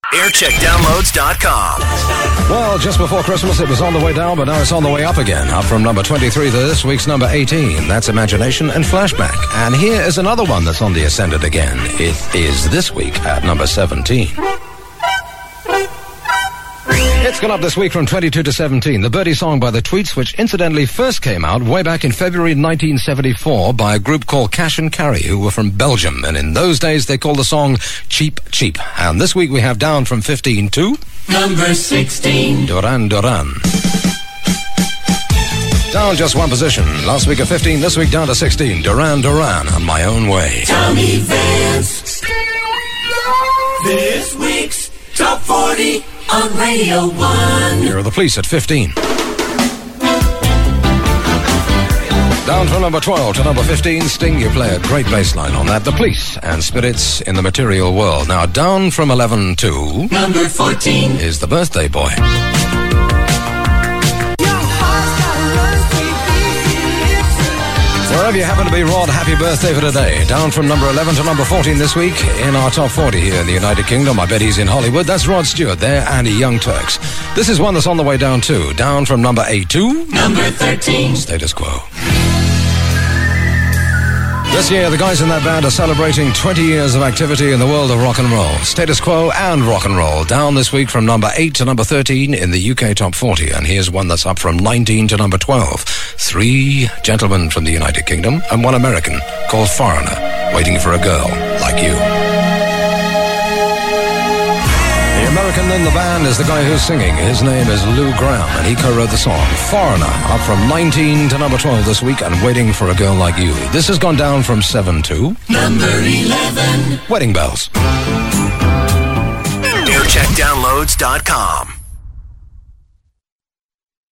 aircheckdownloads.com. Well, just before Christmas it was on the way down, but now it's on the way up again. Up from number 23 to this week's number 18. That's Imagination and Flashback. And here is another one that's on the ascendant again. It is this week at number 17. It's gone up this week from 22 to 17. The Birdie song by The Tweets, which incidentally first came out way back in February 1974 by a group called Cash and Carry, who were from Belgium. And in those days, they called the song Cheap Cheap. And this week we have down from 15 to... number 16. Duran Duran. Down just one position. Last week at 15, this week down to 16. Duran Duran, On My Own Way. Tommy Vance. This week's Top 40 on Radio 1. Here are the Police at 15. Down from number 12 to number 15, Sting, you play a great bass line on that. The Police and Spirits in the Material World. Now down from 11 to... number 14 is The Birthday Boy. Wherever you happen to be, Rod, happy birthday for today. Down from number 11 to number 14 this week in our top 40 here in the United Kingdom. I bet he's in Hollywood. That's Rod Stewart there and the Young Turks. This is one that's on the way down too. Down from number 8 to... number 13. Status Quo. This year, the guys in that band are celebrating 20 years of activity in the world of rock and roll. Status Quo and rock and roll. Down this week from number 8 to number 13 in the UK Top 40. And here's one that's up from 19 to number 12. 3 gentlemen from the United Kingdom and 1 American called Foreigner, Waiting for a Girl Like You. The American in the band is the guy who's singing. His name is Lou Gramm, and he co-wrote the song Foreigner, up from 19 to number 12 this week, and Waiting for a Girl Like You. This has gone down from 7 to... number 11. Wedding Bells. aircheckdownloads.com.